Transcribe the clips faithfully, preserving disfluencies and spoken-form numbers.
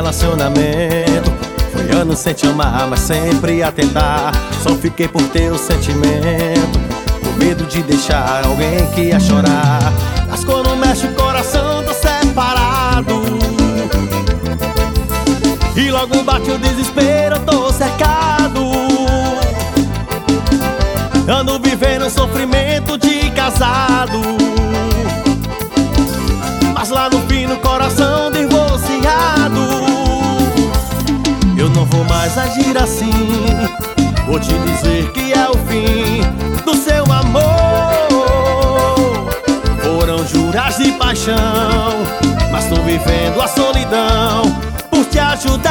relacionamento. Foi anos sem te amar, mas sempre a tentar. Só fiquei por teu sentimento, com medo de deixar alguém que ia chorar. Mas quando mexe o coração, tô separado, e logo bate o desespero, eu tô cercado. Ando vivendo um sofrimento de casado, mas lá no fim no coração divorciado. Eu não vou mais agir assim, vou te dizer que é o fim do seu amor. Foram juras de paixão, mas tô vivendo a solidão por te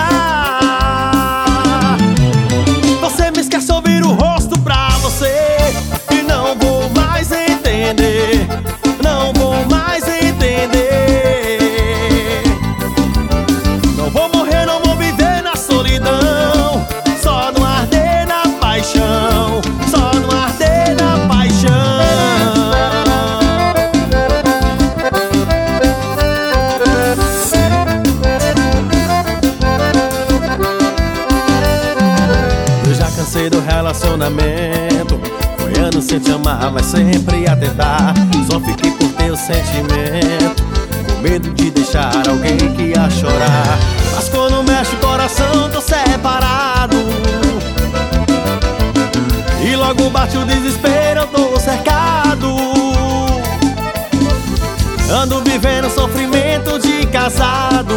ajudar. Você me esquece ouvir o rosto pra você, e não vou mais entender, não vou mais entender. Não vou morrer, não vou viver na solidão, só no arder na paixão, só no arder na paixão. Eu já cansei do relacionamento, foi anos sem te amar, mas sempre a tentar. Só fiquei por teu sentimento, com medo de deixar alguém que ia chorar. Mas quando mexe o coração, tô separado, e logo bate o desespero, eu tô cercado. Ando vivendo sofrimento de casado,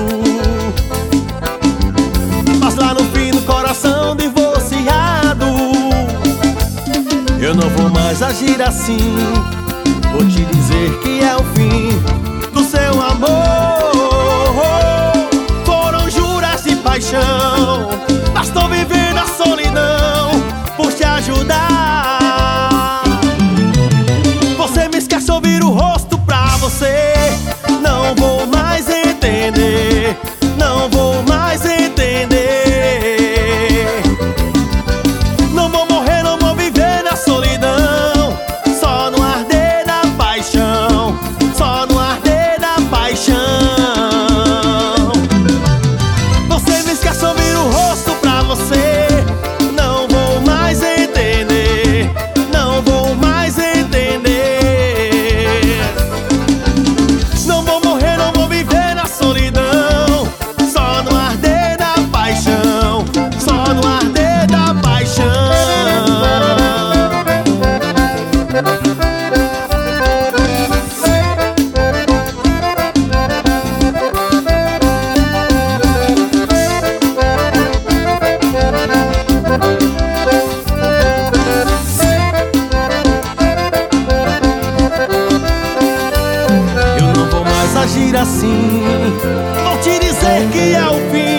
mas lá no fim do coração divorciado. Eu não vou mais agir assim, vou te dizer que é o fim do seu amor. Foram juras de paixão, mas tô vivendo a solidão por te ajudar. Você me esquece ouvir o rosto pra você, não vou mais entender, não vou mais entender. Não vou morrer, não vou viver na solidão, só no arder da paixão, só no arder da paixão. Você me esquece ouvir o rosto pra você, não vou mais entender, não vou mais entender. Não vou morrer, não vou viver na solidão, só no arder da paixão, só no arder da paixão. Eu não vou mais agir assim, vou te dizer que é o fim